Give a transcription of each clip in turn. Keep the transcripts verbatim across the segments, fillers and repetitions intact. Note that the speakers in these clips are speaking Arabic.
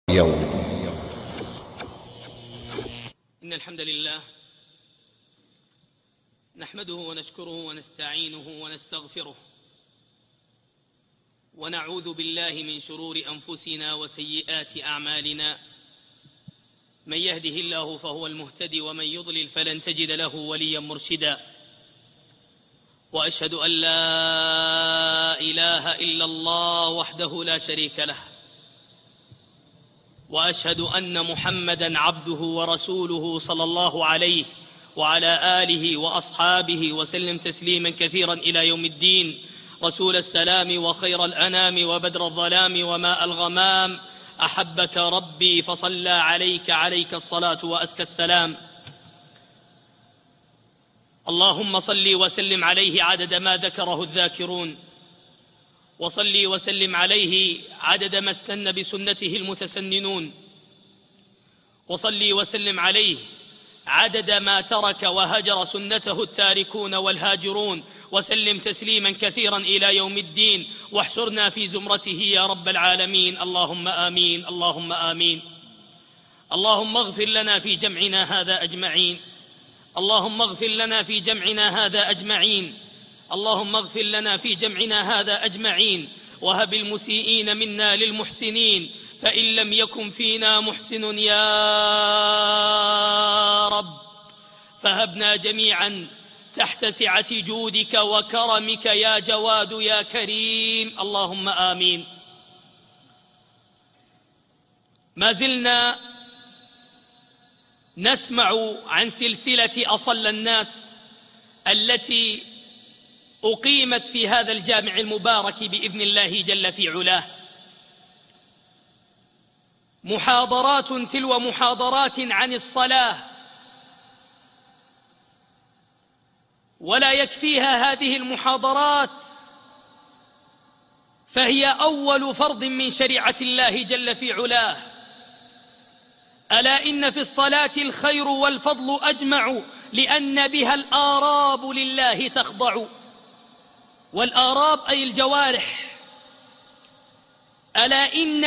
يوم. إن الحمد لله نحمده ونشكره ونستعينه ونستغفره ونعوذ بالله من شرور أنفسنا وسيئات أعمالنا. من يهده الله فهو المهتدي ومن يضلل فلن تجد له وليا مرشدا. وأشهد أن لا إله إلا الله وحده لا شريك له، وأشهد أن محمدا عبده ورسوله صلى الله عليه وعلى آله وأصحابه وسلم تسليما كثيرا إلى يوم الدين. رسول السلام وخير الأنام وبدر الظلام وماء الغمام، أحبك ربي فصلى عليك عليك الصلاة وأزكى السلام. اللهم صل وسلم عليه عدد ما ذكره الذاكرون، وصلي وسلم عليه عدد ما استن بسنته المتسننون، وصلي وسلم عليه عدد ما ترك وهجر سنته التاركون والهاجرون، وسلم تسليما كثيرا إلى يوم الدين، واحشرنا في زمرته يا رب العالمين. اللهم آمين اللهم آمين. اللهم اغفر لنا في جمعنا هذا أجمعين، اللهم اغفر لنا في جمعنا هذا أجمعين، اللهم اغفر لنا في جمعنا هذا أجمعين، وهب المسيئين منا للمحسنين، فإن لم يكن فينا محسن يا رب فهبنا جميعا تحت سعة جودك وكرمك يا جواد يا كريم. اللهم آمين. ما زلنا نسمع عن سلسلة أصل الناس التي أقيمت في هذا الجامع المبارك بإذن الله جل في علاه، محاضرات تلو محاضرات عن الصلاة، ولا يكفيها هذه المحاضرات، فهي أول فرض من شريعة الله جل في علاه. ألا إن في الصلاة الخير والفضل أجمع، لأن بها الآراب لله تخضع. والآراب أي الجوارح. ألا إن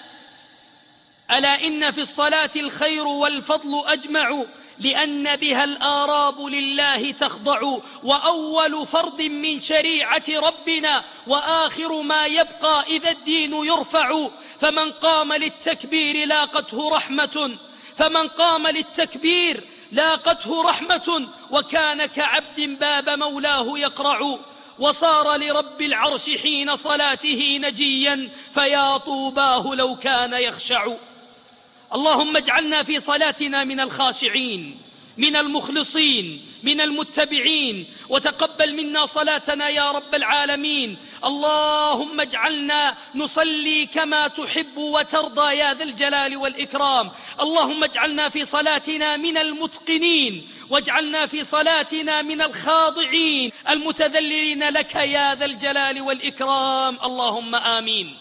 ألا إن في الصلاة الخير والفضل أجمع، لأن بها الآراب لله تخضع. وأول فرض من شريعة ربنا، وآخر ما يبقى إذا الدين يرفع. فمن قام للتكبير لاقته رحمة، فمن قام للتكبير لاقته رحمة، وكان كعبد باب مولاه يقرع. وصار لرب العرش حين صلاته نجيا، فيا طوباه لو كان يخشع. اللهم اجعلنا في صلاتنا من الخاشعين، من المخلصين، من المتبعين، وتقبل منا صلاتنا يا رب العالمين. اللهم اجعلنا نصلي كما تحب وترضى يا ذا الجلال والإكرام. اللهم اجعلنا في صلاتنا من المتقنين، واجعلنا في صلاتنا من الخاضعين المتذللين لك يا ذا الجلال والإكرام. اللهم آمين.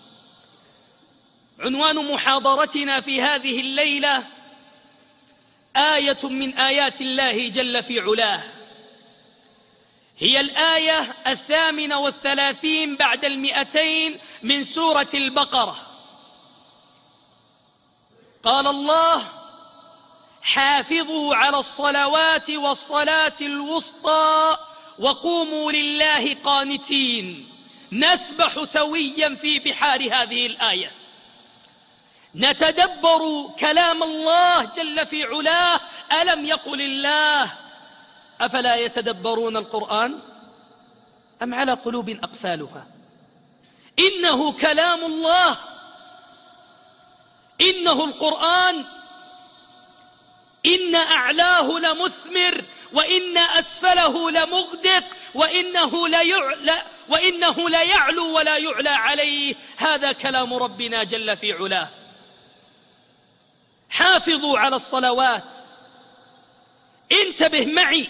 عنوان محاضرتنا في هذه الليلة آية من آيات الله جل في علاه، هي الآية الثامنة والثلاثين بعد المئتين من سورة البقرة. قال الله: حافظوا على الصلوات والصلاة الوسطى وقوموا لله قانتين. نسبح سويا في بحار هذه الآية، نتدبر كلام الله جل في علاه. ألم يقل الله: أفلا يتدبرون القرآن أم على قلوب أقفالها. إنه كلام الله، إنه القرآن، إن أعلاه لمثمر وإن أسفله لمغدق، وإنه ليعلى وإنه ليعلو ولا يعلى عليه. هذا كلام ربنا جل في علاه. حافظوا على الصلوات. انتبه معي،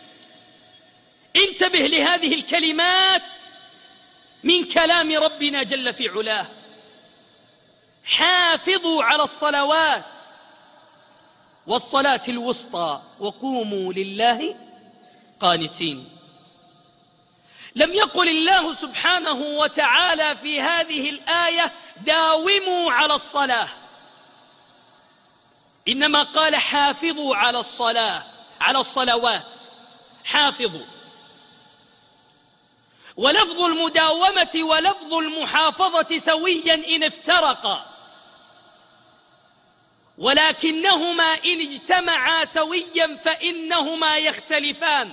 انتبه لهذه الكلمات من كلام ربنا جل في علاه. حافظوا على الصلوات والصلاة الوسطى وقوموا لله قانتين. لم يقل الله سبحانه وتعالى في هذه الآية: داوموا على الصلاة، إنما قال حافظوا على الصلاة، على الصلوات، حافظوا. ولفظ المداومة ولفظ المحافظة سويا إن افترقا، ولكنهما إن اجتمعا سويا فإنهما يختلفان.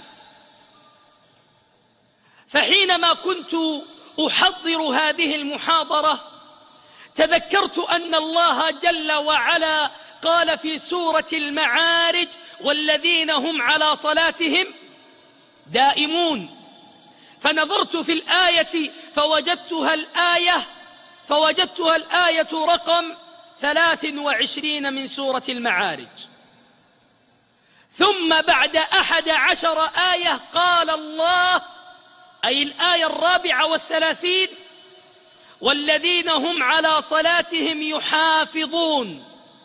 فحينما كنت أحضر هذه المحاضرة تذكرت أن الله جل وعلا قال في سورة المعارج: والذين هم على صلاتهم دائمون. فنظرت في الآية فوجدتها الآية فوجدتها الآية رقم ثلاث وعشرين من سورة المعارج. ثم بعد أحد عشر آية قال الله، أي الآية الرابعة والثلاثين: والذين هم على صلاتهم يحافظون.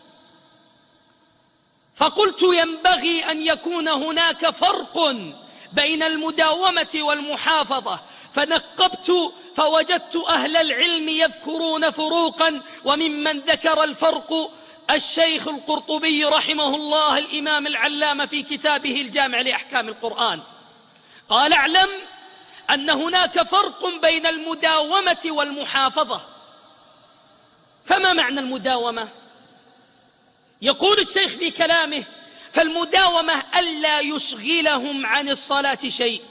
فقلت ينبغي أن يكون هناك فرق بين المداومة والمحافظة، فنقبت فوجدت أهل العلم يذكرون فروقا، وممن ذكر الفرق الشيخ القرطبي رحمه الله الإمام العلامة في كتابه الجامع لأحكام القرآن. قال: اعلم أن هناك فرق بين المداومة والمحافظة. فما معنى المداومة؟ يقول الشيخ في كلامه: فالمداومة ألا يشغلهم عن الصلاة شيء،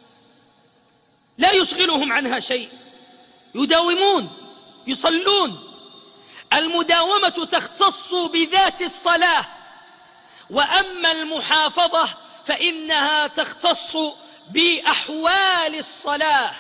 لا يشغلهم عنها شيء، يداومون يصلون. المداومة تختص بذات الصلاة، وأما المحافظة فإنها تختص بأحوال الصلاة.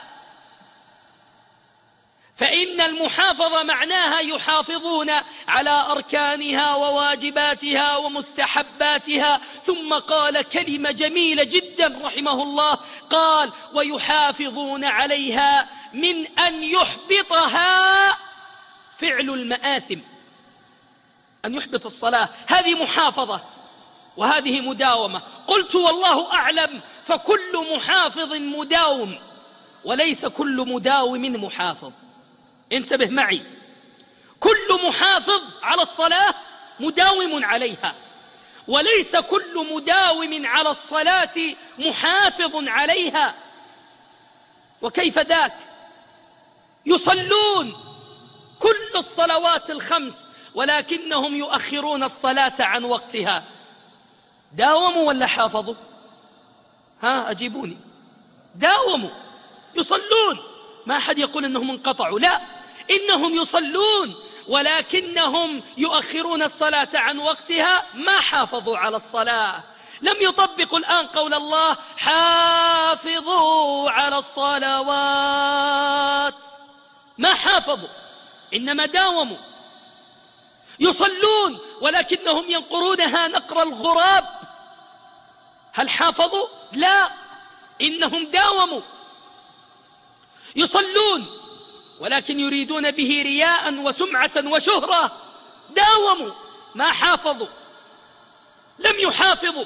فإن المحافظة معناها يحافظون على أركانها وواجباتها ومستحباتها. ثم قال كلمة جميلة جدا رحمه الله، قال: ويحافظون عليها من أن يحبطها فعل المآثم. أن يحبط الصلاة هذه محافظة وهذه مداومة. قلت: والله أعلم، فكل محافظ مداوم وليس كل مداوم محافظ. انتبه معي، كل محافظ على الصلاة مداوم عليها، وليس كل مداوم على الصلاة محافظ عليها. وكيف ذاك؟ يصلون كل الصلوات الخمس ولكنهم يؤخرون الصلاة عن وقتها. داوموا ولا حافظوا؟ ها أجيبوني. داوموا، يصلون، ما أحد يقول إنهم انقطعوا، لا، إنهم يصلون ولكنهم يؤخرون الصلاة عن وقتها، ما حافظوا على الصلاة. لم يطبقوا الآن قول الله: حافظوا على الصلوات، ما حافظوا، إنما داوموا. يصلون ولكنهم ينقرونها نقر الغراب، هل حافظوا؟ لا، إنهم داوموا. يصلون ولكن يريدون به رياء وسمعة وشهرة، داوموا، ما حافظوا، لم يحافظوا.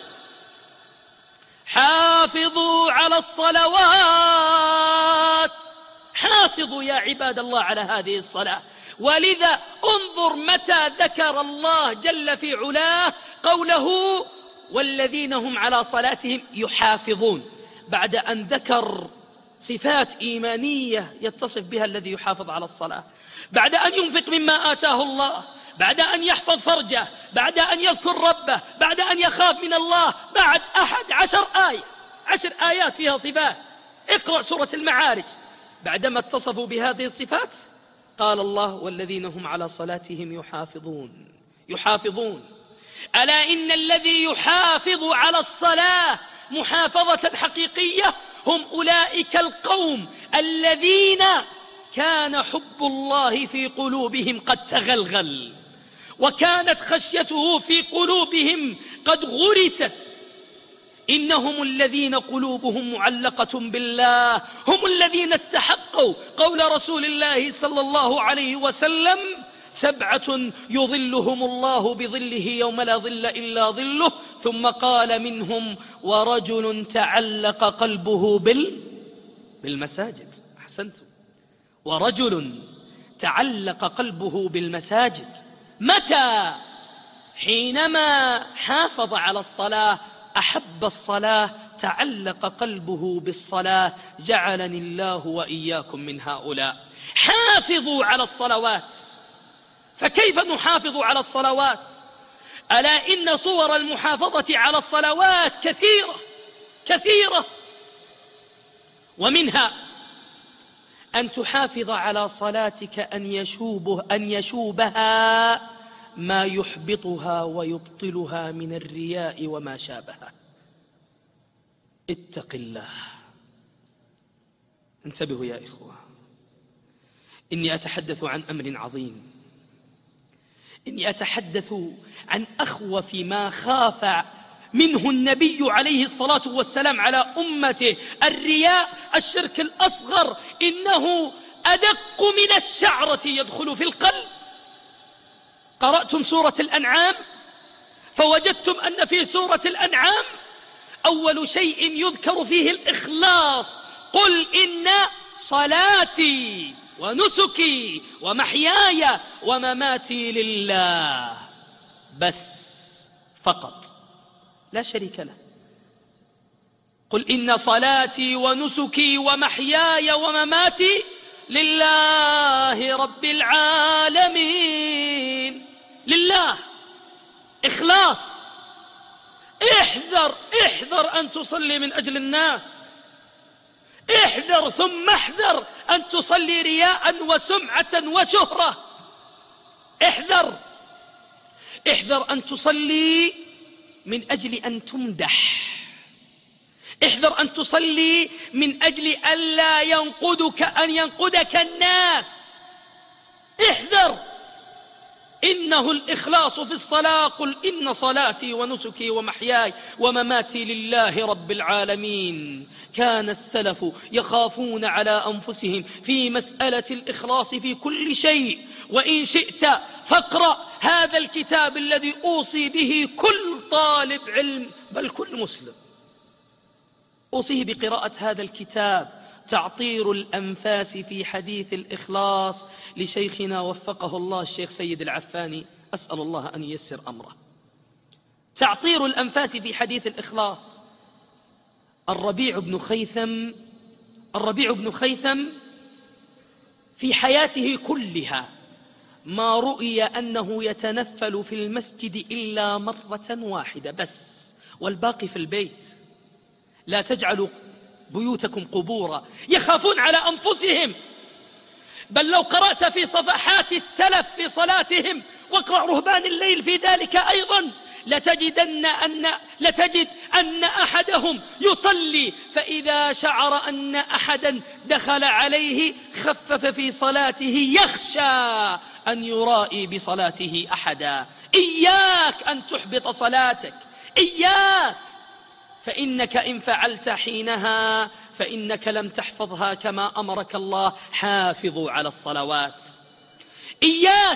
حافظوا على الصلوات، حافظوا يا عباد الله على هذه الصلاة. ولذا انظر متى ذكر الله جل في علاه قوله: والذين هم على صلاتهم يحافظون، بعد أن ذكر صفات إيمانية يتصف بها الذي يحافظ على الصلاة، بعد أن ينفق مما آتاه الله، بعد أن يحفظ فرجه، بعد أن يذكر ربه، بعد أن يخاف من الله، بعد أحد عشر آية، عشر آيات فيها صفات. اقرأ سورة المعارج، بعدما اتصفوا بهذه الصفات قال الله: والذين هم على صلاتهم يحافظون. يحافظون، ألا إن الذي يحافظ على الصلاة محافظة حقيقية هم أولئك القوم الذين كان حب الله في قلوبهم قد تغلغل، وكانت خشيته في قلوبهم قد غرست. إنهم الذين قلوبهم معلقة بالله، هم الذين استحقوا قول رسول الله صلى الله عليه وسلم: سبعة يظلهم الله بظله يوم لا ظل إلا ظله. ثم قال: منهم ورجل تعلق قلبه بال بالمساجد. أحسنتم، ورجل تعلق قلبه بالمساجد. متى؟ حينما حافظ على الصلاة أحب الصلاة، تعلق قلبه بالصلاة. جعلني الله وإياكم من هؤلاء. حافظوا على الصلوات. فكيف نحافظ على الصلوات؟ ألا إن صور المحافظة على الصلوات كثيرة كثيرة، ومنها أن تحافظ على صلاتك أن يشوبه أن يشوبها ما يحبطها ويبطلها من الرياء وما شابهه. اتق الله. انتبهوا يا إخوة، إني أتحدث عن أمر عظيم. إني أتحدث عن أخوف ما خاف منه النبي عليه الصلاة والسلام على أمته، الرياء، الشرك الأصغر. إنه أدق من الشعرة يدخل في القلب. قرأتم سورة الأنعام فوجدتم أن في سورة الأنعام أول شيء يذكر فيه الإخلاص. قل إن صلاتي ونسكي ومحياي ومماتي لله، بس فقط، لا شريك له. قل إن صلاتي ونسكي ومحياي ومماتي لله رب العالمين. لله، إخلاص. احذر احذر أن تصلي من أجل الناس. احذر ثم احذر أن تصلي رياء وسمعة وشهرة. احذر احذر أن تصلي من أجل أن تمدح. احذر أن تصلي من أجل ألا ينقدك أن ينقدك الناس. احذر. إنه الإخلاص في الصلاة. قل إن صلاتي ونسكي ومحياي ومماتي لله رب العالمين. كان السلف يخافون على أنفسهم في مسألة الإخلاص في كل شيء. وإن شئت فاقرأ هذا الكتاب الذي أوصي به كل طالب علم، بل كل مسلم. أوصيه بقراءة هذا الكتاب، تعطير الأنفاس في حديث الإخلاص، لشيخنا وفقه الله الشيخ سيد العفاني، أسأل الله أن ييسر أمره. تعطير الأنفاس في حديث الإخلاص. الربيع بن خيثم الربيع بن خيثم في حياته كلها ما رؤي أنه يتنفل في المسجد إلا مرة واحدة بس، والباقي في البيت. لا تجعلوا بيوتكم قبورا. يخافون على أنفسهم. بل لو قرأت في صفحات السلف في صلاتهم، واقرأ رهبان الليل في ذلك أيضا، لتجدن أن لتجد أن أحدهم يصلي فإذا شعر أن أحدا دخل عليه خفف في صلاته، يخشى أن يرائي بصلاته أحدا. إياك أن تحبط صلاتك، إياك، فإنك إن فعلت حينها فإنك لم تحفظها كما أمرك الله. حافظوا على الصلوات. إياك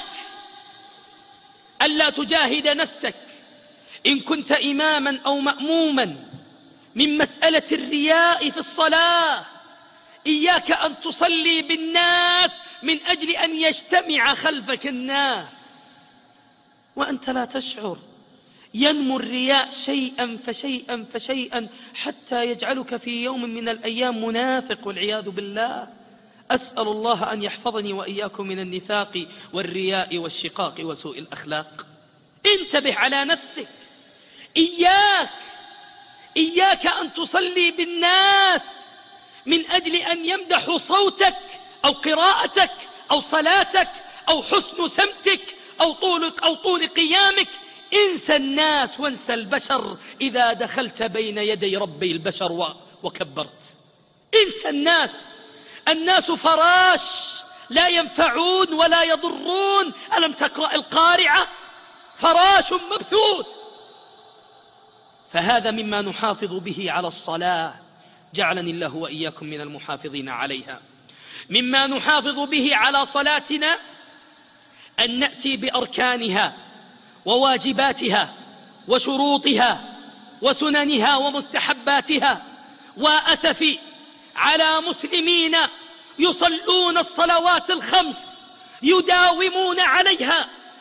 ألا تجاهد نفسك إن كنت إماما أو مأموما من مسألة الرياء في الصلاة. إياك أن تصلي بالناس من أجل أن يجتمع خلفك الناس وأنت لا تشعر. ينمو الرياء شيئا فشيئا فشيئا حتى يجعلك في يوم من الأيام منافق والعياذ بالله. أسأل الله أن يحفظني وإياكم من النفاق والرياء والشقاق وسوء الأخلاق. انتبه على نفسك. إياك إياك أن تصلي بالناس من أجل أن يمدحوا صوتك أو قراءتك أو صلاتك أو حسن سمتك أو طولك أو طول قيامك. انسى الناس وانسى البشر إذا دخلت بين يدي ربي البشر وكبرت. انسى الناس. الناس فراش لا ينفعون ولا يضرون. ألم تقرأ القارعة؟ فراش مبثوث. فهذا مما نحافظ به على الصلاة، جعلني الله وإياكم من المحافظين عليها. مما نحافظ به على صلاتنا أن نأتي بأركانها وواجباتها وشروطها وسننها ومستحباتها. وأسفي على مسلمين يصلون الصلوات الخمس، يداومون عليها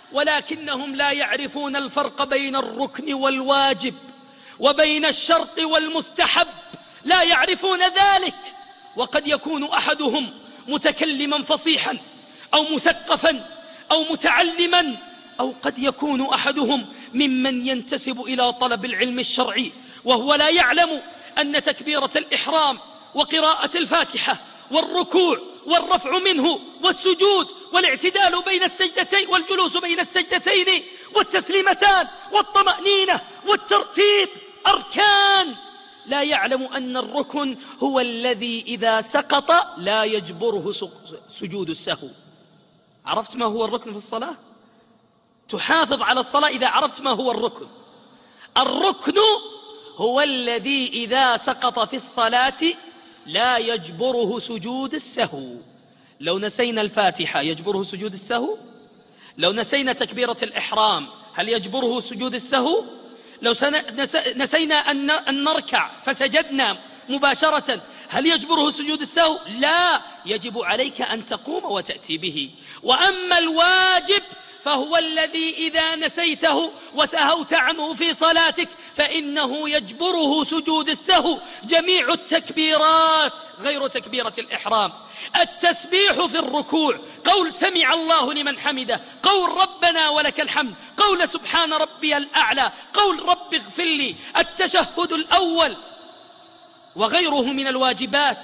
ولكنهم لا يعرفون الفرق بين الركن والواجب وبين الشرط والمستحب، لا يعرفون ذلك. وقد يكون أحدهم متكلما فصيحا أو مثقفا أو متعلما، أو قد يكون أحدهم ممن ينتسب إلى طلب العلم الشرعي وهو لا يعلم أن تكبيرة الإحرام وقراءة الفاتحة والركوع والرفع منه والسجود والاعتدال بين السجدتين والجلوس بين السجدتين والتسليمتان والطمأنينة والترتيب أركان، لا يعلم أن الركن هو الذي إذا سقط لا يجبره سجود السهو. عرفت ما هو الركن في الصلاة؟ تحافظ على الصلاة إذا عرفت ما هو الركن. الركن هو الذي إذا سقط في الصلاة لا يجبره سجود السهو. لو نسينا الفاتحة يجبره سجود السهو؟ لو نسينا تكبيرة الإحرام هل يجبره سجود السهو؟ لو نسينا أن نركع فسجدنا مباشرة هل يجبره سجود السهو؟ لا، يجب عليك أن تقوم وتأتي به. وأما الواجب فهو الذي إذا نسيته وسهوت عنه في صلاتك فإنه يجبره سجود السهو جميع التكبيرات غير تكبيرة الإحرام. التسبيح في الركوع، قول سمع الله لمن حمده، قول ربنا ولك الحمد، قول سبحان ربي الأعلى، قول رب اغفر لي، التشهد الأول وغيره من الواجبات.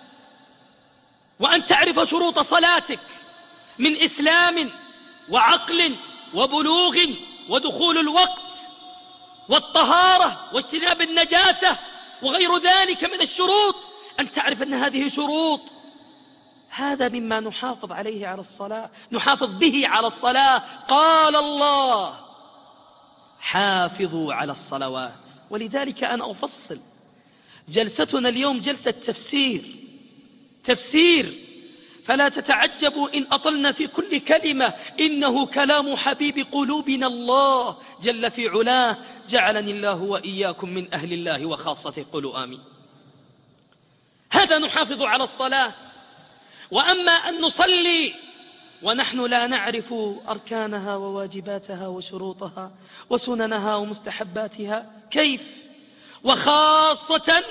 وأن تعرف شروط صلاتك من إسلام وعقل وبلوغ ودخول الوقت والطهارة واجتناب النجاسة وغير ذلك من الشروط، أن تعرف أن هذه شروط. هذا مما نحافظ عليه على الصلاة، نحافظ به على الصلاة. قال الله حافظوا على الصلوات. ولذلك أنا أفصل جلستنا اليوم جلسة تفسير تفسير فلا تتعجبوا إن أطلنا في كل كلمة، إنه كلام حبيب قلوبنا الله جل في علاه، جعلني الله وإياكم من أهل الله وخاصته، قولوا آمين. هذا نحافظ على الصلاة. وأما أن نصلي ونحن لا نعرف أركانها وواجباتها وشروطها وسننها ومستحباتها كيف؟ وخاصة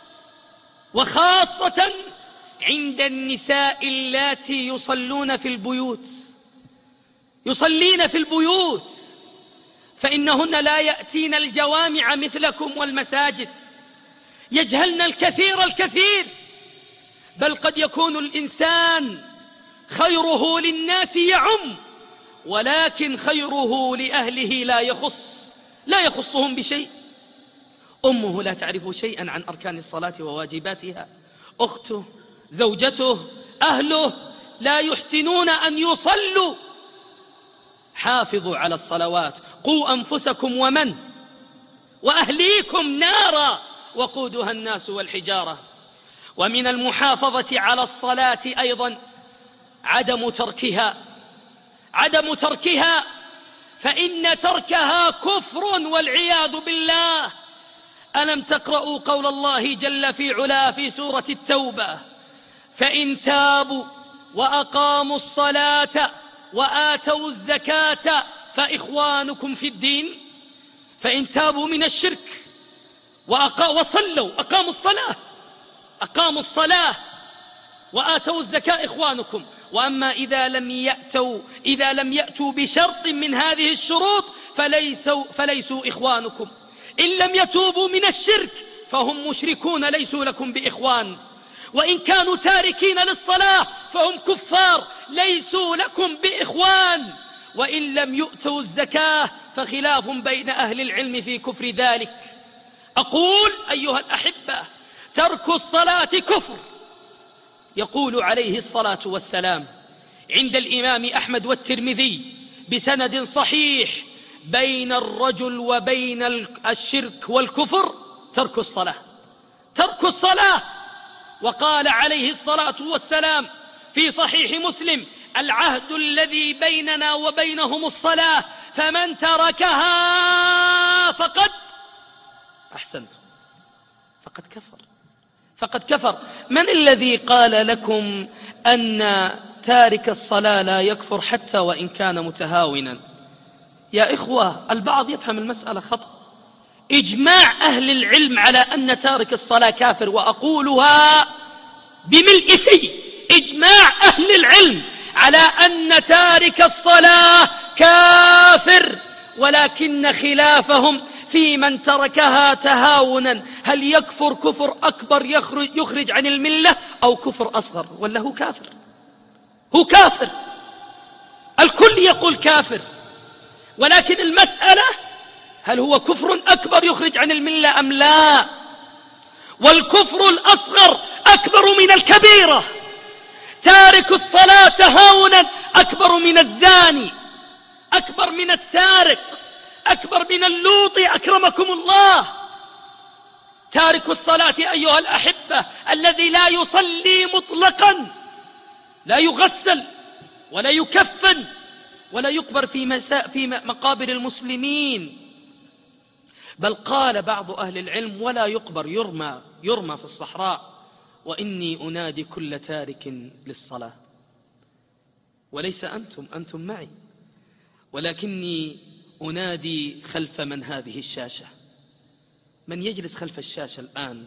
وخاصة عند النساء اللاتي يصلون في البيوت يصلين في البيوت فإنهن لا يأتين الجوامع مثلكم والمساجد، يجهلن الكثير الكثير، بل قد يكون الإنسان خيره للناس يعم، ولكن خيره لأهله لا يخص لا يخصهم بشيء. أمه لا تعرف شيئا عن أركان الصلاة وواجباتها، أخته، زوجته، أهله لا يحسنون أن يصلوا. حافظوا على الصلوات. قوا أنفسكم ومن وأهليكم نارا وقودها الناس والحجارة. ومن المحافظة على الصلاة أيضا عدم تركها عدم تركها فإن تركها كفر والعياذ بالله. ألم تقرأوا قول الله جل في علاه في سورة التوبة: فإن تابوا وأقاموا الصلاة وآتوا الزكاة فإخوانكم في الدين. فإن تابوا من الشرك وصلوا أقاموا الصلاة أقاموا الصلاة وآتوا الزكاة إخوانكم. وأما إذا لم يأتوا إذا لم يأتوا بشرط من هذه الشروط فليسوا, فليسوا إخوانكم. إن لم يتوبوا من الشرك فهم مشركون ليسوا لكم بإخوان. وإن كانوا تاركين للصلاة فهم كفار ليسوا لكم بإخوان. وإن لم يؤتوا الزكاة فخلاف بين أهل العلم في كفر ذلك. أقول أيها الأحبة: ترك الصلاة كفر. يقول عليه الصلاة والسلام عند الإمام أحمد والترمذي بسند صحيح: بين الرجل وبين الشرك والكفر ترك الصلاة ترك الصلاة. وقال عليه الصلاة والسلام في صحيح مسلم: العهد الذي بيننا وبينهم الصلاة، فمن تركها فقد أحسنت فقد كفر فقد كفر. من الذي قال لكم أن تارك الصلاة لا يكفر حتى وإن كان متهاونا؟ يا إخوة، البعض يفهم المسألة خطأ. إجماع أهل العلم على أن تارك الصلاة كافر، وأقولها بملء فيه، إجماع أهل العلم على أن تارك الصلاة كافر، ولكن خلافهم في من تركها تهاونا، هل يكفر كفر أكبر يخرج, يخرج عن الملة أو كفر أصغر، ولا هو كافر؟ هو كافر، الكل يقول كافر، ولكن المسألة هل هو كفر أكبر يخرج عن الملة أم لا؟ والكفر الأصغر أكبر من الكبيرة، تارك الصلاة تهاونا أكبر من الزاني، أكبر من السارق، أكبر من اللوط أكرمكم الله. تارك الصلاة أيها الأحبة الذي لا يصلي مطلقا، لا يغسل ولا يكفن ولا يقبر في, مساء في مقابر المسلمين، بل قال بعض أهل العلم ولا يقبر، يرمى, يرمى في الصحراء. وإني أنادي كل تارك للصلاة، وليس أنتم أنتم معي، ولكني أنادي خلف من هذه الشاشة، من يجلس خلف الشاشة الآن،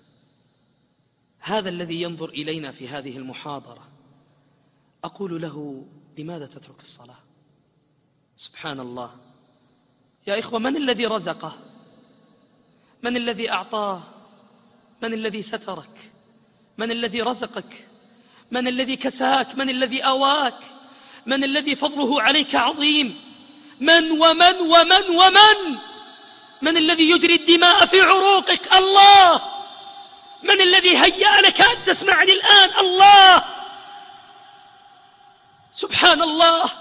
هذا الذي ينظر إلينا في هذه المحاضرة، أقول له لماذا تترك الصلاة؟ سبحان الله يا إخوة، من الذي رزقه؟ من الذي أعطاه؟ من الذي سترك؟ من الذي رزقك؟ من الذي كساك؟ من الذي أواك؟ من الذي فضله عليك عظيم؟ من ومن ومن ومن من الذي يجري الدماء في عروقك؟ الله. من الذي هيأ لك أن تسمعني الآن؟ الله. سبحان الله.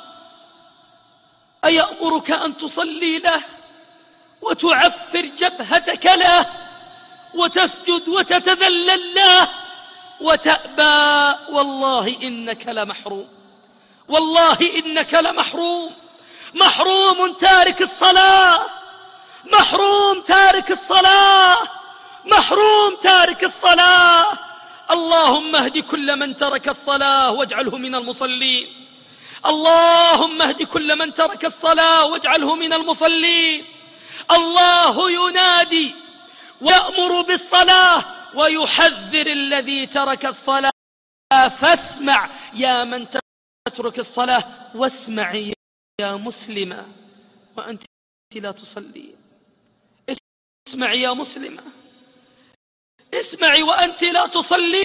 أيأمرك أن تصلي له وتعفر جبهتك له وتسجد وتتذلل له وتأبى؟ والله إنك لمحروم، والله إنك لمحروم، محروم تارك الصلاة، محروم تارك الصلاة، محروم تارك الصلاة. اللهم اهد كل من ترك الصلاة واجعله من المصلين، اللهم اهد كل من ترك الصلاة واجعله من المصلين. الله ينادي ويأمر بالصلاة ويحذر الذي ترك الصلاة، فاسمع يا من تترك الصلاة، واسمع يا مسلمة وأنت لا تصلي، اسمعي يا مسلمة، اسمعي وأنت لا تصلين.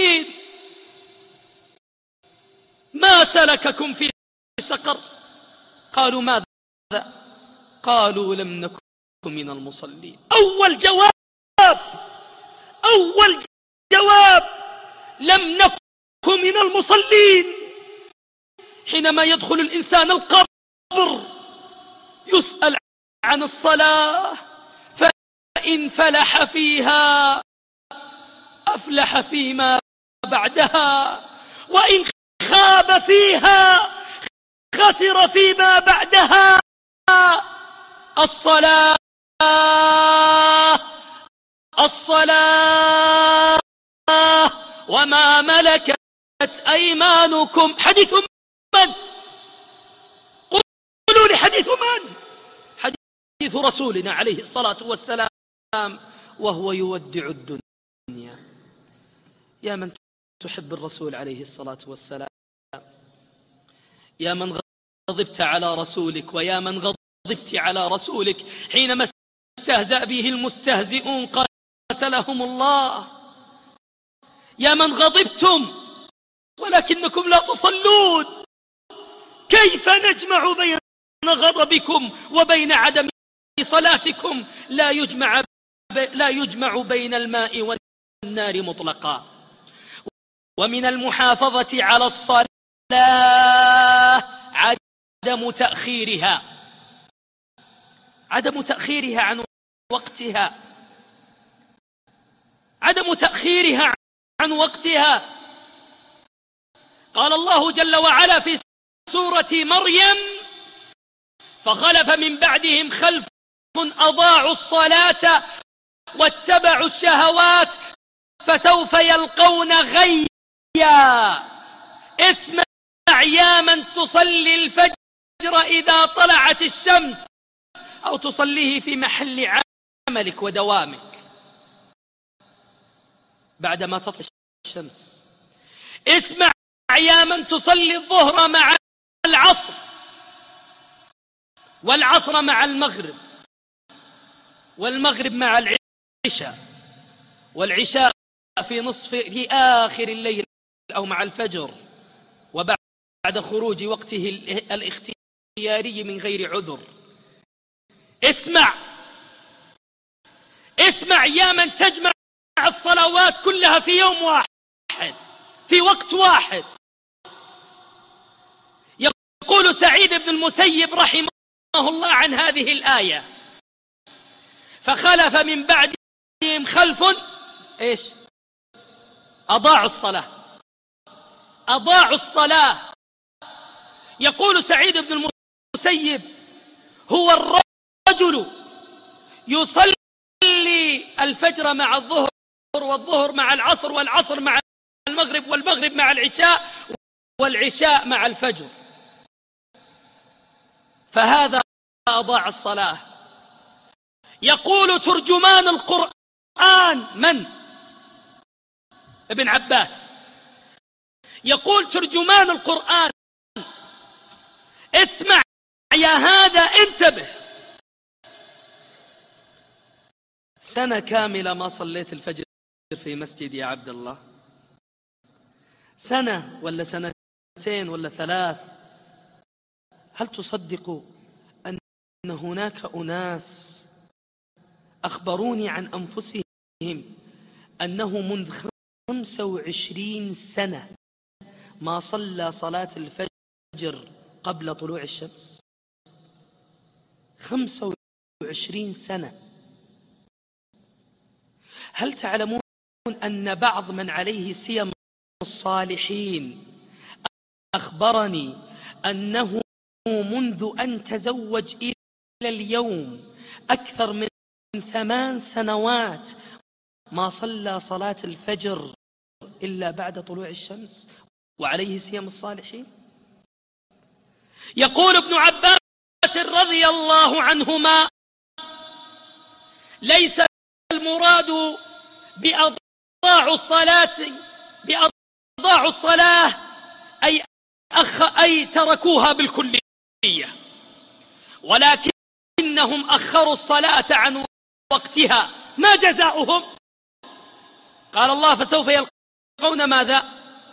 ما سلككم في سقر؟ قالوا ماذا؟ قالوا لم نكن من المصلين. أول جواب، أول جواب لم نكن من المصلين. حينما يدخل الإنسان القبر يسأل عن الصلاة، فإن فلح فيها أفلح فيما بعدها، وإن خاب فيها خسر فيما بعدها. الصلاة الصلاة وما ملكت أيمانكم. حديث من؟ قولوا لي حديث من؟ حديث رسولنا عليه الصلاة والسلام، وهو يودع الدنيا. يا من تحب الرسول عليه الصلاة والسلام، يا من غضبت على رسولك، ويا من غضبت على رسولك حينما استهزأ به المستهزئون قاتلهم الله، يا من غضبتم ولكنكم لا تصلون، كيف نجمع بين غضبكم وبين عدم صلاتكم؟ لا يجمع لا يجمع بين الماء والنار مطلقا. ومن المحافظة على الصلاة عدم تأخيرها، عدم تأخيرها عن وقتها، عدم تأخيرها عن وقتها. قال الله جل وعلا في سورة مريم: فخلف من بعدهم خلف أضاعوا الصلاة واتبعوا الشهوات فسوف يلقون غيا. اسمع يا من تصلي الفجر إذا طلعت الشمس أو تصليه في محل عملك ودوامك بعدما تطلع الشمس. اسمع يا من تصلي الظهر مع العصر والعصر مع المغرب والمغرب مع العشاء والعشاء في نصف في آخر الليل أو مع الفجر وبعد خروج وقته الاختياري من غير عذر. اسمع اسمع يا من تجمع الصلوات كلها في يوم واحد في وقت واحد. يقول سعيد بن المسيب رحمه الله عن هذه الآية: فخلف من بعدهم خلف ايش أضاعوا الصلاة أضاعوا الصلاة. يقول سعيد بن المسيب: هو الرجل يصلي الفجر مع الظهر والظهر مع العصر والعصر مع المغرب والمغرب مع العشاء والعشاء مع الفجر، فهذا أضاع الصلاة. يقول ترجمان القرآن من؟ ابن عباس. يقول ترجمان القرآن: اسمع يا هذا انتبه، سنة كاملة ما صليت الفجر في مسجد يا عبد الله، سنة ولا سنتين ولا ثلاث. هل تصدق أن هناك أناس أخبروني عن أنفسهم أنه منذ خمسة وعشرين سنة ما صلى صلاة الفجر قبل طلوع الشمس؟ خمسة وعشرين سنة. هل تعلمون أن بعض من عليه سيم الصالحين أخبرني أنه منذ أن تزوج إلى اليوم أكثر من ثمان سنوات ما صلى صلاة الفجر إلا بعد طلوع الشمس وعليه سيم الصالحين؟ يقول ابن عباس رضي الله عنهما: ليس المراد بأضاعوا الصلاة بأضاعوا الصلاة أي أخ أي تركوها بالكلية، ولكنهم أخروا الصلاة عن وقتها. ما جزاؤهم؟ قال الله: فسوف يلقون ماذا؟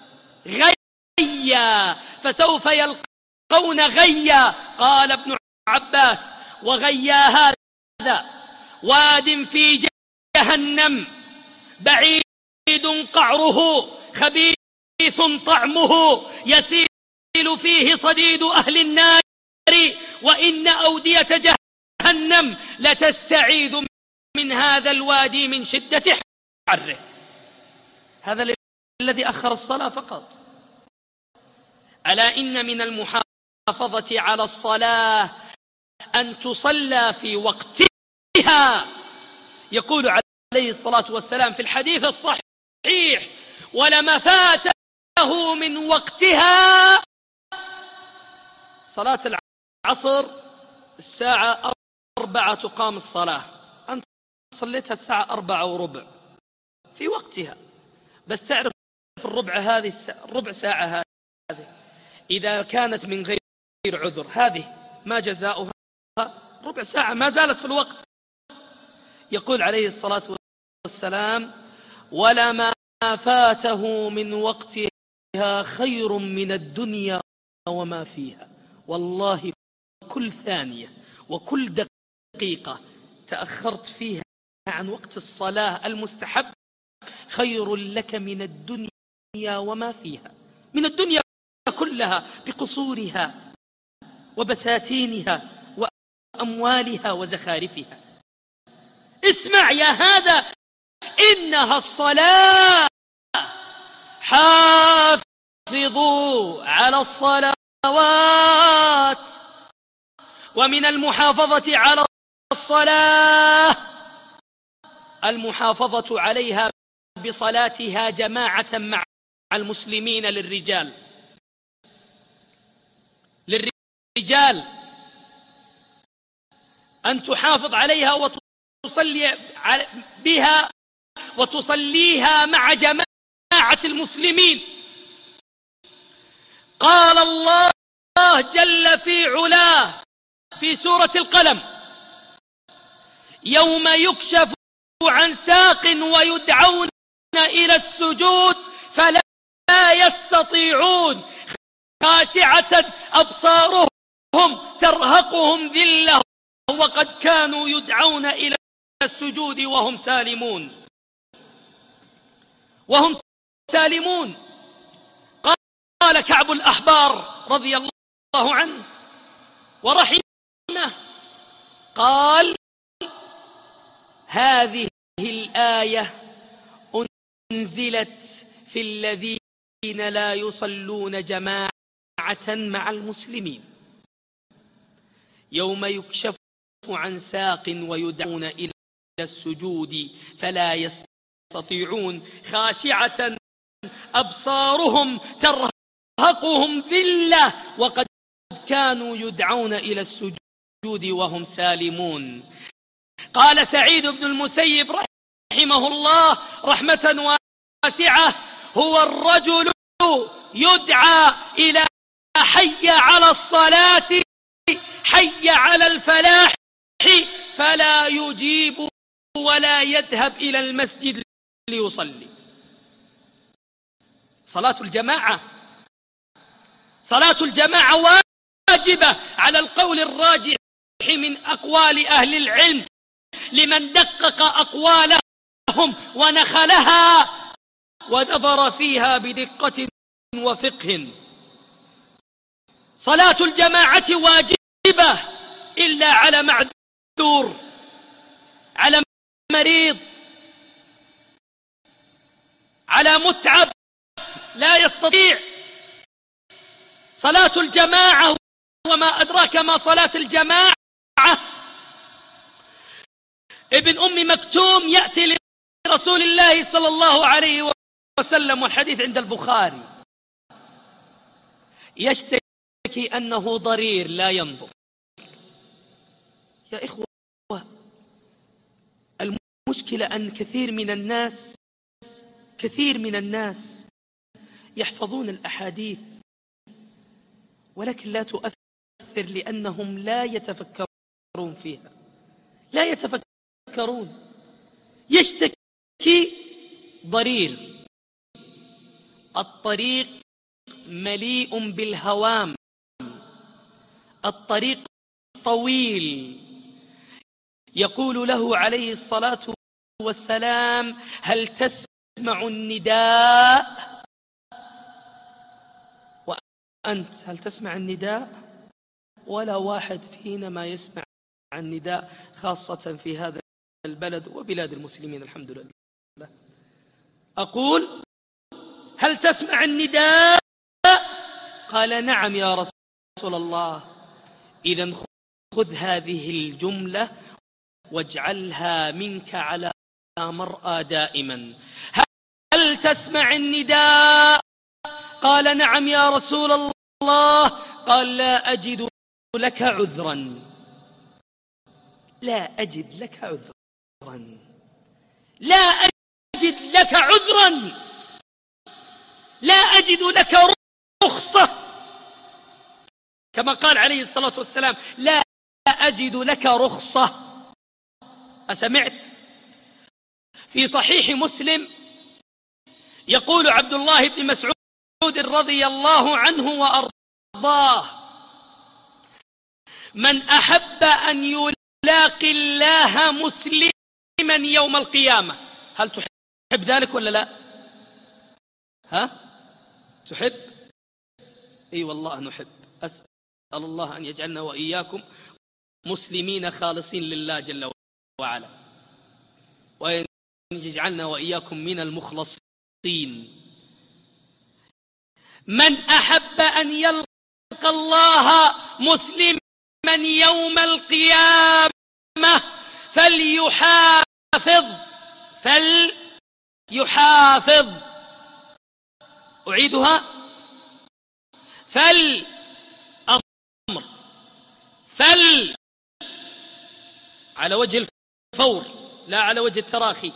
غيا. فسوف يلقون غيا. قال ابن عباس: وغيا هذا واد في جهنم بعيد قعره خبيث طعمه يسيل فيه صديد أهل النار وإن أودية جهنم لتستعيد من هذا الوادي من شدة حره. هذا الذي أخر الصلاة فقط. ألا إن من المحافظة على الصلاة أن تصلى في وقتها. يقول عليه الصلاة والسلام في الحديث الصحيح: ولما فاته من وقتها صلاة العصر الساعة أربعة تقام الصلاة، أنت صليتها الساعة أربعة وربع في وقتها، بس تعرف الربع هذه الربع ساعة هذه إذا كانت من غير عذر هذه ما جزاؤها؟ ربع ساعة ما زالت في الوقت. يقول عليه الصلاة والسلام: ولما فاته من وقتها خير من الدنيا وما فيها. والله كل ثانية وكل دقيقة تأخرت فيها عن وقت الصلاة المستحب خير لك من الدنيا وما فيها، من الدنيا كلها بقصورها وبساتينها وأموالها وزخارفها. اسمع يا هذا، إنها الصلاة. حافظوا على الصلوات. ومن المحافظة على الصلاة المحافظة عليها بصلاتها جماعة مع المسلمين للرجال الرجال أن تحافظ عليها وتصلي بها وتصليها مع جماعة المسلمين. قال الله جل في علاه في سورة القلم: يوم يكشف عن ساق ويدعون إلى السجود فلا يستطيعون خاشعة أبصارهم ترهقهم ذلة وقد كانوا يدعون إلى السجود وهم سالمون وهم سالمون قال كعب الأحبار رضي الله عنه ورحمه، قال: هذه الآية أنزلت في الذين لا يصلون جماعة مع المسلمين، يوم يكشف عن ساق ويدعون إلى السجود فلا يستطيعون خاشعة أبصارهم ترهقهم ذلة وقد كانوا يدعون إلى السجود وهم سالمون. قال سعيد بن المسيب رحمه الله رحمة واسعة: هو الرجل يدعى إلى حي على الصلاة حي على الفلاح فلا يجيب ولا يذهب إلى المسجد ليصلي. صلاة الجماعة صلاة الجماعة واجبة على القول الراجح من أقوال أهل العلم لمن دقق أقوالهم ونخلها ونظر فيها بدقة وفقه. صلاة الجماعة واجبة إلا على معذور، على مريض، على متعب لا يستطيع. صلاة الجماعة وما أدراك ما صلاة الجماعة. ابن أم مكتوم يأتي لرسول الله صلى الله عليه وسلم والحديث عند البخاري يشتكي أنه ضرير لا ينظر. يا إخوة، المشكلة أن كثير من الناس كثير من الناس يحفظون الأحاديث ولكن لا تؤثر لأنهم لا يتفكرون فيها لا يتفكرون. يشتكي ضرير، الطريق مليء بالهوام، الطريق طويل. يقول له عليه الصلاة والسلام: هل تسمع النداء؟ وأنت هل تسمع النداء؟ ولا واحد فينا ما يسمع النداء، خاصة في هذا البلد وبلاد المسلمين الحمد لله. أقول: هل تسمع النداء؟ قال: نعم يا رسول الله. إذن خذ هذه الجملة واجعلها منك على مرأى دائما. هل تسمع النداء؟ قال: نعم يا رسول الله. قال: لا أجد لك عذرا لا أجد لك عذرا لا أجد لك عذرا لا أجد لك رخصة، كما قال عليه الصلاة والسلام: لا أجد لك رخصة. أسمعت؟ في صحيح مسلم يقول عبد الله بن مسعود رضي الله عنه وأرضاه: من أحب أن يلاقي الله مسلما يوم القيامة. هل تحب ذلك ولا لا؟ ها؟ تحب؟ اي والله نحب. أسأل الله أن يجعلنا وإياكم مسلمين خالصين لله جل وعلا، وأن يجعلنا وإياكم من المخلصين. من أحب أن يلقى الله مسلما يوم القيامة فليحافظ فليحافظ أعيدها: فالأمر على وجه الفور لا على وجه التراخي،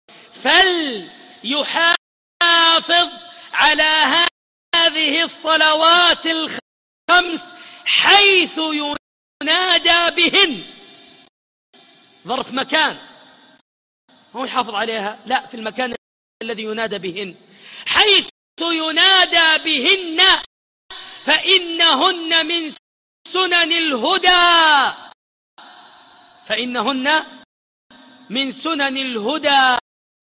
فليحافظ على هذه الصلوات الخمس حيث ينادى بهن. ظرف مكان، هو يحافظ عليها، لا، في المكان الذي ينادى بهن، حيث ينادى بهن فإنهن من سنن الهدى، فإنهن من سنن الهدى.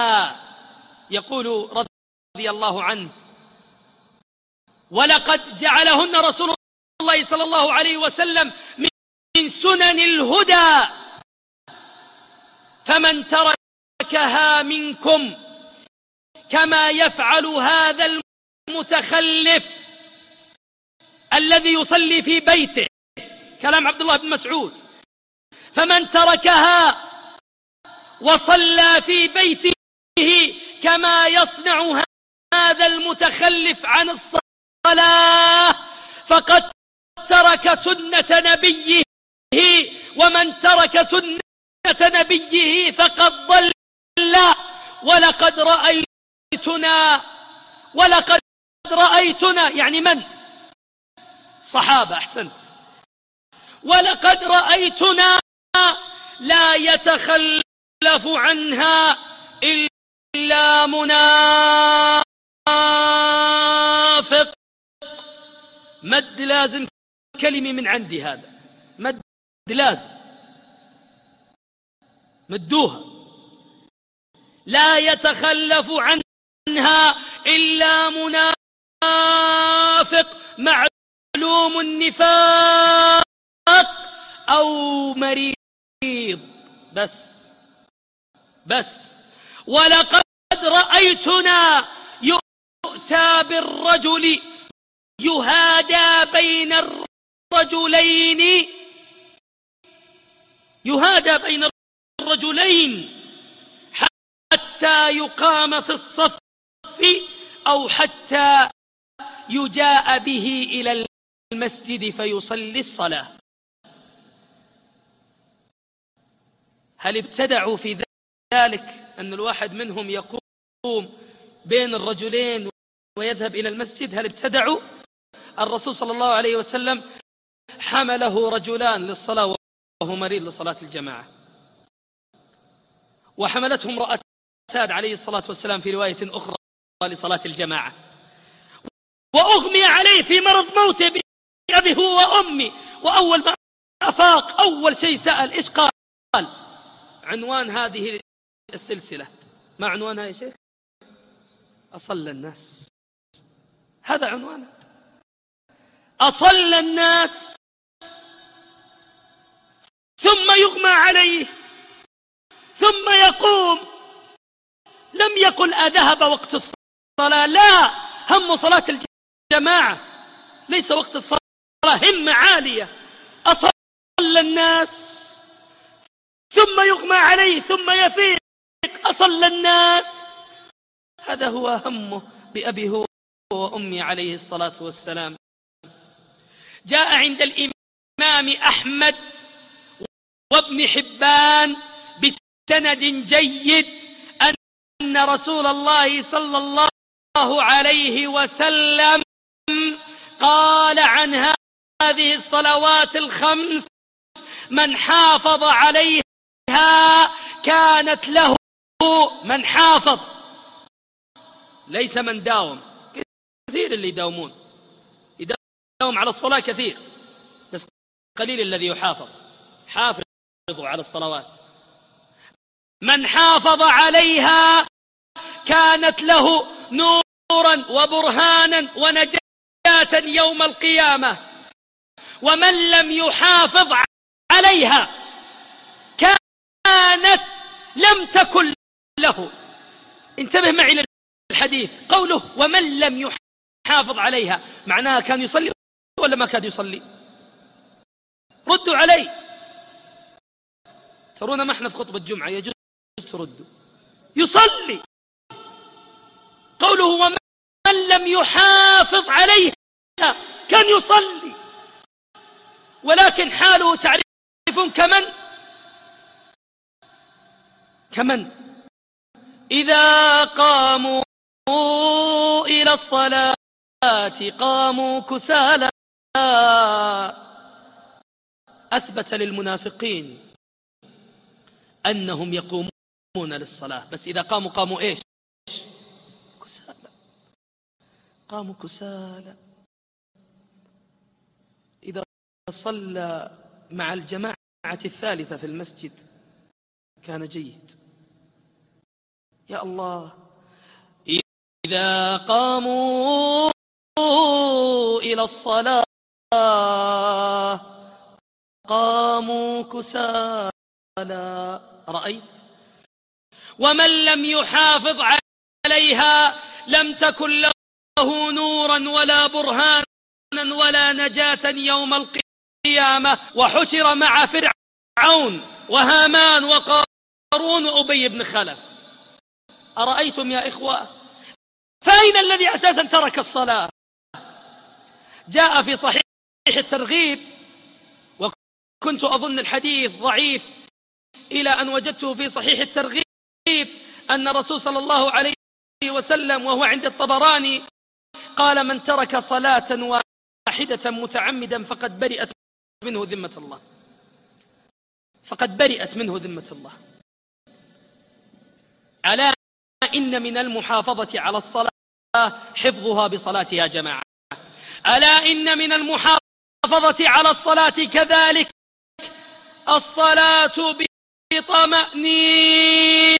يقول رضي الله عنه: ولقد جعلهن رسول الله صلى الله عليه وسلم من سنن الهدى، فمن تركها منكم كما يفعل هذا المتخلف الذي يصلي في بيته، كلام عبد الله بن مسعود، فمن تركها وصلى في بيته كما يصنع هذا المتخلف عن الصلاة فقد ترك سنة نبيه، ومن ترك سنة نبيه فقد ضل. ولقد رأيتنا ولقد رأيتنا يعني من؟ صحابة، أحسنت. ولقد رأيتنا لا يتخلف عنها إلا منافق. مد لازم كلمة من عندي، هذا مد لازم، مدوها. لا يتخلف عنها إلا منافق معلوم النفاق أو مريض، بس بس. ولقد رأيتنا يؤتى بالرجل يهادى بين الرجلين يهادى بين الرجلين حتى يقام في الصف أو حتى يجاء به إلى المسجد فيصلي الصلاة. هل ابتدعوا في ذلك أن الواحد منهم يقوم بين الرجلين ويذهب إلى المسجد؟ هل ابتدعوا؟ الرسول صلى الله عليه وسلم حمله رجلان للصلاة وهو مريض لصلاة الجماعة، وحملته امرأة ساد عليه الصلاة والسلام في رواية أخرى لصلاة الجماعة، وأغمي عليه في مرض موته بأبي هو وأمي. وأول ما أفاق أول شيء سأل: إيش قال؟ عنوان هذه السلسلة ما عنوانها يا شيخ؟ أصلى الناس. هذا عنوانها، أصلى الناس. ثم يغمى عليه ثم يقوم. لم يقل أذهب وقت الصلاة، لا، هم صلاة الجماعة، ليس وقت الصلاة، همة عالية. أصلى الناس ثم يغمى عليه ثم يفيق، أصلى الناس. هذا هو همه بأبي هو وأمي عليه الصلاة والسلام. جاء عند الإمام أحمد وابن حبان بسند جيد أن رسول الله صلى الله عليه وسلم قال عن هذه الصلوات الخمس: من حافظ عليها كانت له، من حافظ، ليس من داوم. كثير اللي يداومون، يداوم على الصلاة كثير، بس قليل الذي يحافظ. حافظوا على الصلوات. من حافظ عليها كانت له نورا وبرهانا ونجاة يوم القيامة، ومن لم يحافظ عليها كانت لم تكن له. انتبه معي للحديث، قوله ومن لم يحافظ عليها معناها كان يصلي ولا ما كان يصلي؟ ردوا علي. ترونا ما احنا في خطبة الجمعة، يجوز تردوا. يصلي. قوله ومن لم يحافظ عليها كان يصلي، ولكن حاله تعرفون كمن كمن إذا قاموا إلى الصلاة قاموا كسالى. أثبت للمنافقين أنهم يقومون للصلاة، بس إذا قاموا قاموا إيش؟ كسالى. قاموا كسالى. إذا صلى مع الجماعة الثالثة في المسجد كان جيد. يا الله، إذا قاموا إلى الصلاة قاموا كسالى. رأيت؟ ومن لم يحافظ عليها لم تكن له نورا ولا برهانا ولا نجاة يوم القيامة، وحشر مع فرعون وهامان وقارون وأبي بن خلف. أرأيتم يا إخوة؟ فأين الذي أساسا ترك الصلاة؟ جاء في صحيح الترغيب، وكنت أظن الحديث ضعيف إلى أن وجدته في صحيح الترغيب، أن الرسول صلى الله عليه وسلم وهو عند الطبراني قال: من ترك صلاة واحدة متعمدا فقد برئت منه ذمة الله، فقد برئت منه ذمة الله. ألا إن من المحافظة على الصلاة حفظها بصلاتها يا جماعة. ألا إن من المحافظة على الصلاة كذلك الصلاة بطمأنينة.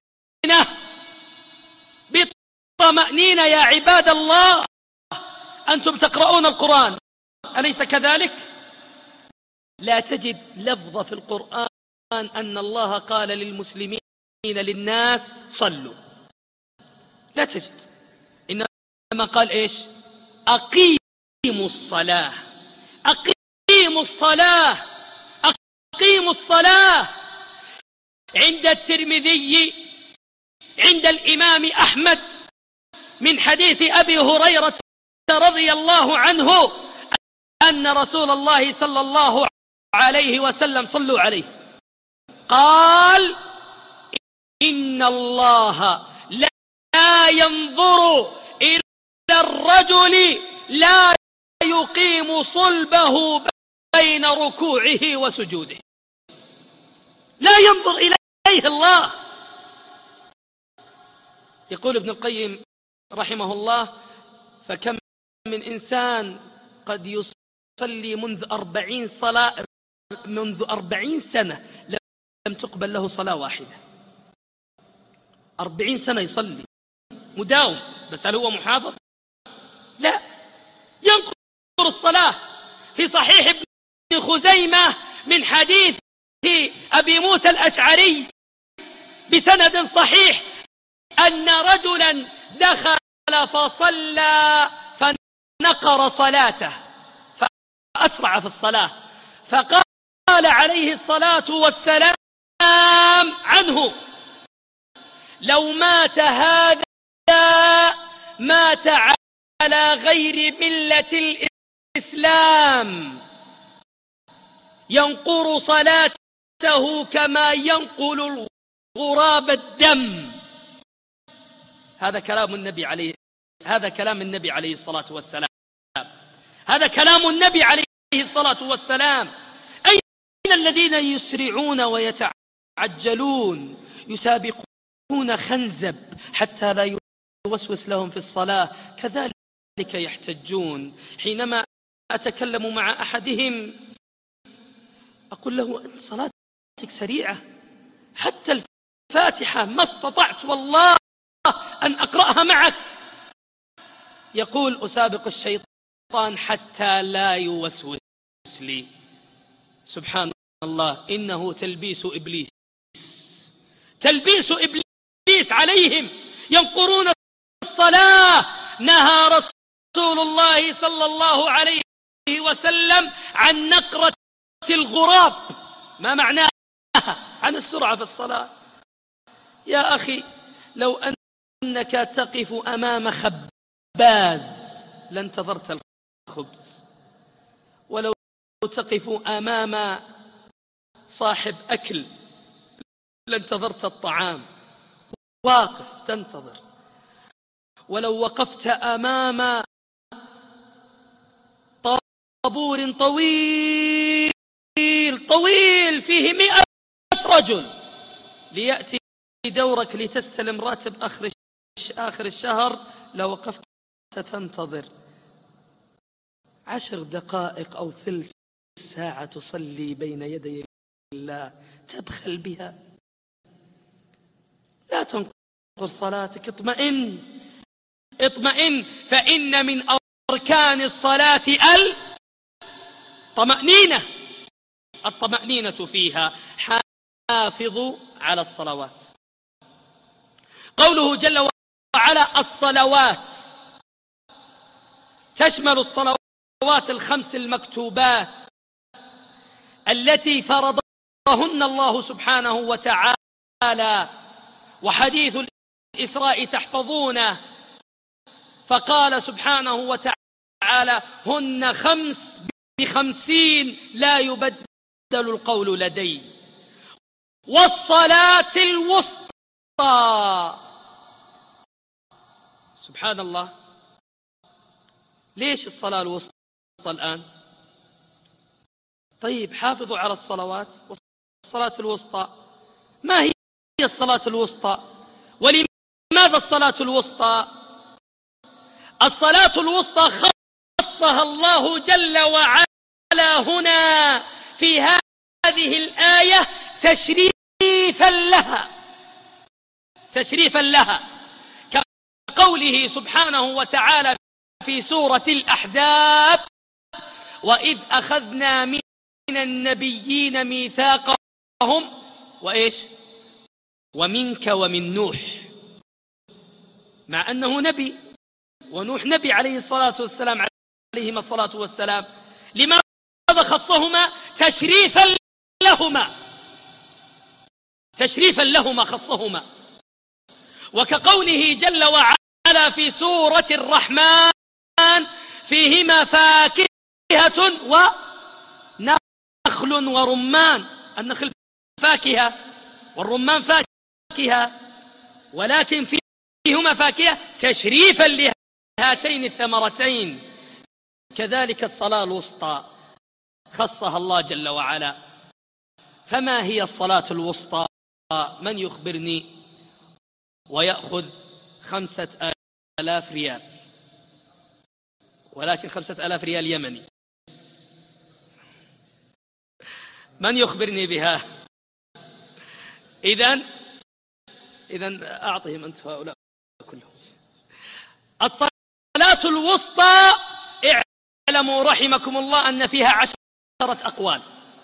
بطمأنينة يا عباد الله. أنتم تقرؤون القرآن أليس كذلك؟ لا تجد لفظة في القرآن أن الله قال للمسلمين للناس صلوا، لا تجد. إنما قال إيش؟ أقيموا الصلاة، أقيموا الصلاة، أقيموا الصلاة. عند الترمذي عند الإمام أحمد من حديث أبي هريرة رضي الله عنه أن رسول الله صلى الله عليه وسلم صلوا عليه قال: إن الله لا ينظر إلى الرجل لا يقيم صلبه بين ركوعه وسجوده. لا ينظر إليه الله. يقول ابن القيم رحمه الله: فكم من إنسان قد يصلي منذ أربعين صلاة منذ أربعين سنة لم تقبل له صلاة واحدة. أربعين سنة يصلي مداوم، بس هل هو محافظ؟ لا، ينقر الصلاة. في صحيح ابن خزيمة من حديث أبي موسى الأشعري بسند صحيح أن رجلا دخل فصلى فنقر صلاته فأسرع في الصلاة، فقال عليه الصلاة والسلام عنه: لو مات هذا مات على غير ملة الإسلام، ينقر صلاته كما ينقل الغراب الدم. هذا كلام النبي عليه هذا كلام النبي عليه الصلاة والسلام. هذا كلام النبي عليه الصلاة والسلام. أين الذين يسرعون ويتعجلون يسابقون خنزب حتى لا يوسوس لهم في الصلاة؟ كذلك يحتجون. حينما أتكلم مع أحدهم أقول له: أنت صلاتك سريعة، حتى الفاتحة ما استطعت والله أن أقرأها معك. يقول: أسابق الشيطان حتى لا يوسوس لي. سبحان الله، إنه تلبيس إبليس، تلبيس إبليس عليهم، ينقرون الصلاة. نهى رسول الله صلى الله عليه وسلم عن نقرة الغراب. ما معناها؟ عن السرعة في الصلاة. يا أخي، لو أنك تقف أمام خباز لانتظرت الخبز، ولو تقف أمام صاحب أكل لانتظرت الطعام. واقف تنتظر. ولو وقفت أمام طابور طويل طويل فيه مئة رجل ليأتي دورك لتستلم راتب آخر آخر الشهر، لو وقفت ستنتظر عشر دقائق أو ثلث ساعة تصلي بين يدي الله تبخل بها. لا تنقص صلاتك، اطمئن اطمئن، فإن من أركان الصلاة الطمأنينة الطمأنينة فيها. حافظوا على الصلوات. قوله جل وعلا الصلوات تشمل الصلوات الخمس المكتوبات التي فرضهن الله سبحانه وتعالى، وحديث الإسراء تحفظونه، فقال سبحانه وتعالى هن خمس بخمسين لا يبدل القول لدي. والصلاة الوسطى، سبحان الله، ليش الصلاة الوسطى الآن؟ طيب حافظوا على الصلوات والصلاة الوسطى، ما هي الصلاة الوسطى؟ ولماذا الصلاة الوسطى؟ الصلاة الوسطى خصها الله جل وعلا هنا في هذه الآية تشريفا لها تشريفا لها كقوله سبحانه وتعالى في سورة الأحزاب وإذ أخذنا من النبيين ميثاقهم وإيش ومنك ومن نوح، مع أنه نبي ونوح نبي عليه الصلاة والسلام عليهما الصلاة والسلام، لماذا خصهما؟ تشريفا لهما تشريفا لهما خصهما. وكقوله جل وعلا في سورة الرحمن فيهما فاكهة ونخل ورمان، النخل فاكهة والرمان فاكهة، ولكن فيهما فاكهة تشريفا لهاتين الثمرتين. كذلك الصلاة الوسطى خصها الله جل وعلا. فما هي الصلاة الوسطى؟ من يخبرني ويأخذ خمسة آلاف ريال، ولكن خمسة آلاف ريال يمني، من يخبرني بها؟ إذن إذن أعطهم أنت هؤلاء كلهم. الصلاة الوسطى اعلموا رحمكم الله أن فيها عشرة أقوال.